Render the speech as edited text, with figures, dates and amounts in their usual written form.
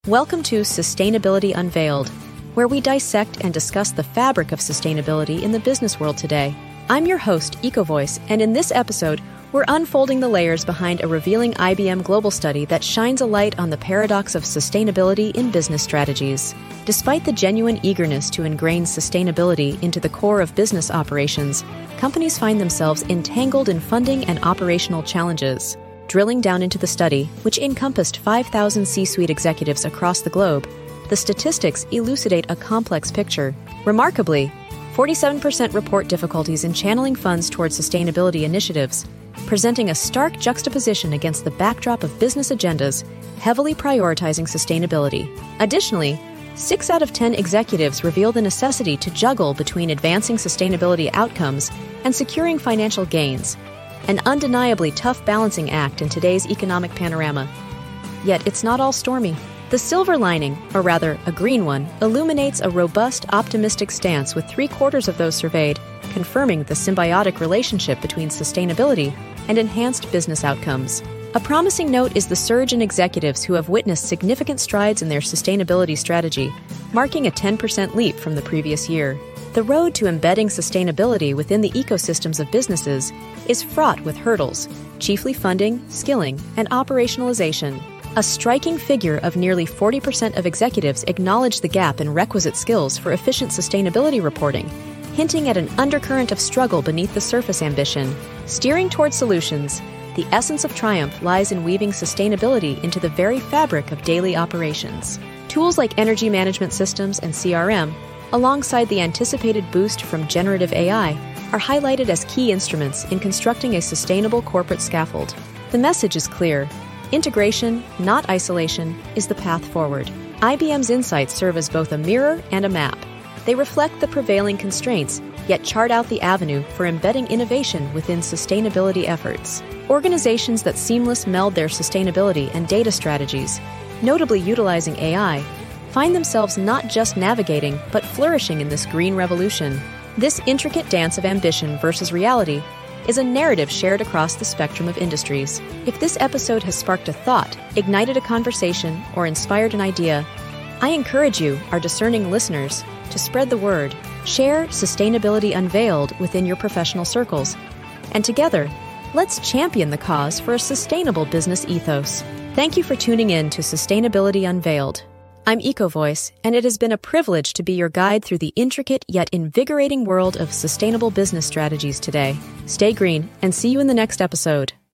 Welcome to Sustainability Unveiled, where we dissect and discuss the fabric of sustainability in the business world today. I'm your host, EcoVoice, and in this episode, we're unfolding the layers behind a revealing IBM global study that shines a light on the paradox of sustainability in business strategies. Despite the genuine eagerness to ingrain sustainability into the core of business operations, companies find themselves entangled in funding and operational challenges. Drilling down into the study, which encompassed 5,000 C-suite executives across the globe, the statistics elucidate a complex picture. Remarkably, 47% report difficulties in channeling funds towards sustainability initiatives, presenting a stark juxtaposition against the backdrop of business agendas heavily prioritizing sustainability. Additionally, 6 out of 10 executives reveal the necessity to juggle between advancing sustainability outcomes and securing financial gains, an undeniably tough balancing act in today's economic panorama. Yet it's not all stormy. The silver lining, or rather a green one, illuminates a robust, optimistic stance with 3/4 of those surveyed confirming the symbiotic relationship between sustainability and enhanced business outcomes. A promising note is the surge in executives who have witnessed significant strides in their sustainability strategy, marking a 10% leap from the previous year. The road to embedding sustainability within the ecosystems of businesses is fraught with hurdles, chiefly funding, skilling, and operationalization. A striking figure of nearly 40% of executives acknowledge the gap in requisite skills for efficient sustainability reporting, hinting at an undercurrent of struggle beneath the surface ambition. Steering toward solutions, the essence of triumph lies in weaving sustainability into the very fabric of daily operations. Tools like energy management systems and CRM, alongside the anticipated boost from generative AI, are highlighted as key instruments in constructing a sustainable corporate scaffold. The message is clear. Integration, not isolation, is the path forward. IBM's insights serve as both a mirror and a map. They reflect the prevailing constraints, yet chart out the avenue for embedding innovation within sustainability efforts. Organizations that seamlessly meld their sustainability and data strategies, notably utilizing AI, find themselves not just navigating, but flourishing in this green revolution. This intricate dance of ambition versus reality is a narrative shared across the spectrum of industries. If this episode has sparked a thought, ignited a conversation, or inspired an idea, I encourage you, our discerning listeners, to spread the word. Share Sustainability Unveiled within your professional circles. And together, let's champion the cause for a sustainable business ethos. Thank you for tuning in to Sustainability Unveiled. I'm EcoVoice, and it has been a privilege to be your guide through the intricate yet invigorating world of sustainable business strategies today. Stay green, and see you in the next episode.